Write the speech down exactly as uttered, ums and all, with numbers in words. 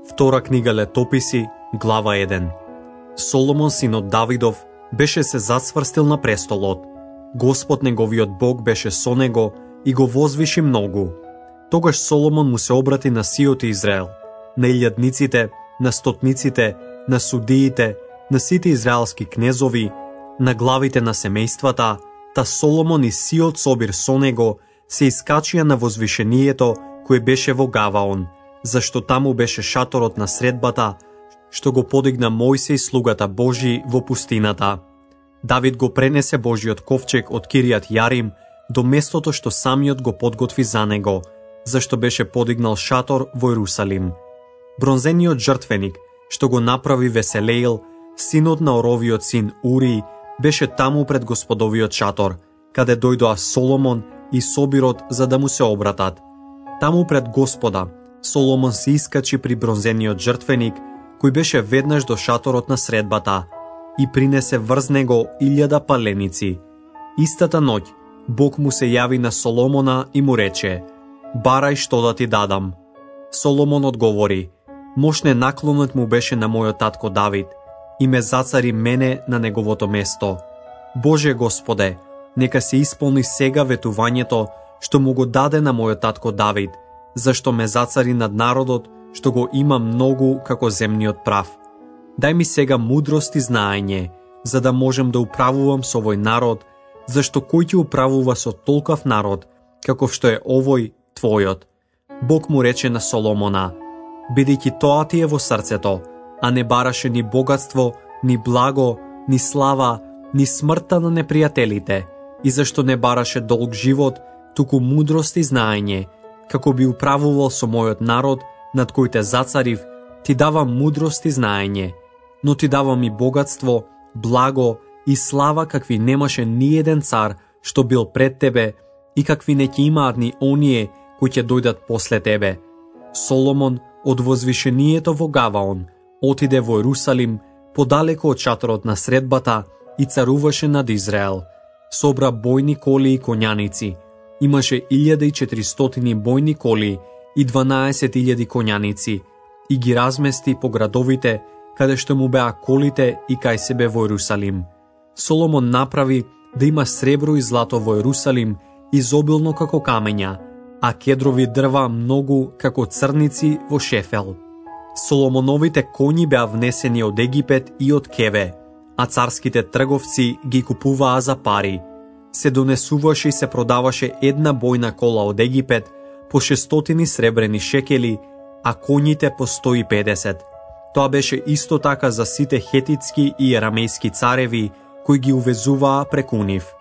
Втора книга Летописи, глава еден. Соломон, синот Давидов, беше се зацврстил на престолот. Господ неговиот Бог беше со него и го возвиши многу. Тогаш Соломон му се обрати на сиот Израел, на илјадниците, на стотниците, на судиите, на сите израелски кнезови, на главите на семејствата, та Соломон и сиот собир со него се искачија на возвишението кој беше во Гаваон, зашто таму беше шаторот на средбата, што го подигна Мојсей слугата Божи во пустината. Давид го пренесе Божиот ковчег од Киријат Јарим до местото што самиот го подготви за него, зашто беше подигнал шатор во Ерусалим. Бронзениот жртвеник, што го направи Веселеил, синот на Оровиот син Ури, беше таму пред Господовиот шатор, каде дојдоа Соломон и собирот за да му се обратат. Таму пред Господа, Соломон се искачи при бронзениот жртвеник, кој беше веднаш до шаторот на средбата, и принесе врз него илјада паленици. Истата ноќ, Бог му се јави на Соломона и му рече: "Барај што да ти дадам." Соломон одговори: "Мошне наклонот му беше на мојот татко Давид, и ме зацари мене на неговото место. Боже Господе, нека се исполни сега ветувањето што му го даде на мојот татко Давид, зашто ме зацари над народот што го има многу како земниот прав. Дај ми сега мудрост и знаење, за да можем да управувам со овој народ, зашто кој ќе управува со толков народ, каков што е овој твојот?" Бог му рече на Соломона: "Бидејќи тоа ти е во срцето, а не бараше ни богатство, ни благо, ни слава, ни смртта на непријателите, и зашто не бараше долг живот, туку мудрост и знаење, како би управувал со мојот народ, над кој те зацарив, ти давам мудрост и знаење, но ти давам и богатство, благо и слава какви немаше ни еден цар што бил пред тебе и какви не ќе имаат ни оние кои ќе дојдат после тебе." Соломон од возвишението во Гаваон отиде во Ерусалим, подалеку од шаторот на средбата, и царуваше над Израел. Собра бојни коли и коњаници. Имаше илјада и четиристотини бојни коли и дванаесет илјади коњаници, и ги размести по градовите, каде што му беа колите и кај себе во Ерусалим. Соломон направи да има сребро и злато во Ерусалим, изобилно како камења, а кедрови дрва многу како црници во Шефел. Соломоновите коњи беа внесени од Египет и од Кеве, а царските трговци ги купуваа за пари. Се донесуваше и се продаваше една бојна кола од Египет по шестстотини сребрени шекели, а коњите по сто и педесет. Тоа беше исто така за сите хетитски и ерамејски цареви, кои ги увезуваа преку нив.